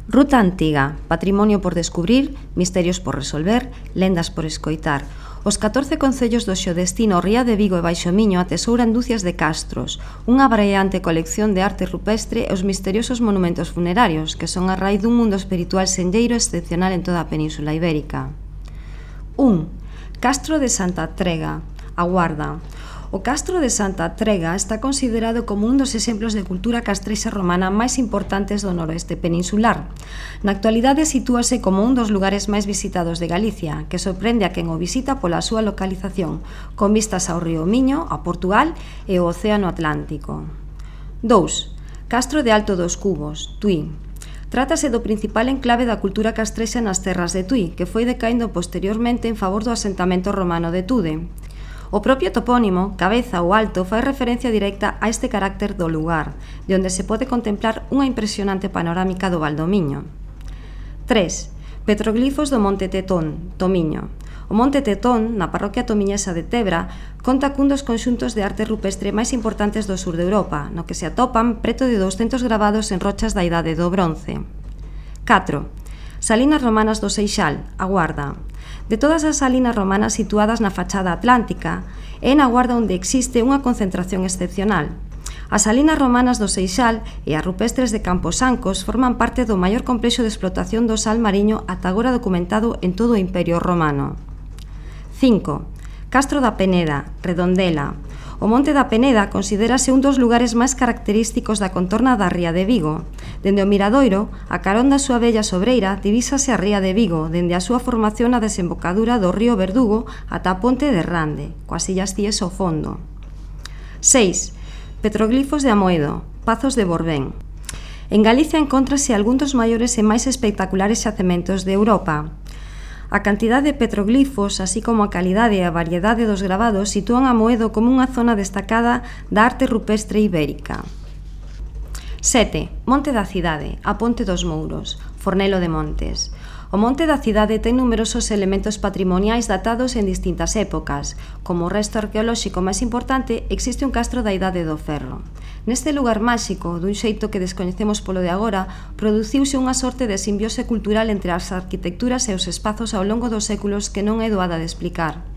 Ruta antiga, patrimonio por descubrir, misterios por resolver, lendas por escoitar. Os 14 concellos do Xodestino, Ría de Vigo e Baixo Miño atesouran dúcias de castros, unha variante colección de arte rupestre e os misteriosos monumentos funerarios, que son a raíz dun mundo espiritual senlleiro excepcional en toda a Península Ibérica. 1. Castro de Santa Trega, a Guarda. O Castro de Santa Trega está considerado como un dos exemplos de cultura castrexa romana máis importantes do noroeste peninsular. Na actualidade sitúase como un dos lugares máis visitados de Galicia, que sorprende a quen o visita pola súa localización, con vistas ao río Miño, a Portugal e ao Océano Atlántico. 2. Castro de Alto dos Cubos, Tui. Trátase do principal enclave da cultura castrexa nas terras de Tui, que foi decaindo posteriormente en favor do asentamento romano de Tude. O propio topónimo, Cabeza ou Alto, fai referencia directa a este carácter do lugar, de onde se pode contemplar unha impresionante panorámica do Valdomiño. 3. Petroglifos do Monte Tetón, Tomiño. O Monte Tetón, na parroquia tomiñesa de Tebra, conta cun dos conxuntos de arte rupestre máis importantes do sur de Europa, no que se atopan preto de 200 gravados en rochas da Idade do Bronce. 4. Salinas romanas do Seixal, a Guarda. De todas as salinas romanas situadas na fachada atlántica, é na Guarda onde existe unha concentración excepcional. As salinas romanas do Seixal e as rupestres de Camposancos forman parte do maior complexo de explotación do sal mariño ata agora documentado en todo o Imperio Romano. 5. Castro da Peneda, Redondela. O Monte da Peneda considérase un dos lugares máis característicos da contorna da Ría de Vigo. Dende o Miradoiro, a carón da súa bella sobreira, divísase a Ría de Vigo, dende a súa formación na desembocadura do río Verdugo ata a ponte de Rande, coas illas Cíes ao fondo. 6. Petroglifos de Amoedo, Pazos de Borbén. En Galicia encóntrase algún dos maiores e máis espectaculares xacementos de Europa. A cantidade de petroglifos, así como a calidade e a variedade dos gravados, sitúan a Amoedo como unha zona destacada da arte rupestre ibérica. 7. Monte da Cidade, a Ponte dos Mouros, Fornelo de Montes. O Monte da Cidade ten numerosos elementos patrimoniais datados en distintas épocas. Como resto arqueolóxico máis importante, existe un castro da Idade do Ferro. Neste lugar máxico, dun xeito que descoñecemos polo de agora, produciuse unha sorte de simbiose cultural entre as arquitecturas e os espazos ao longo dos séculos que non é doada de explicar.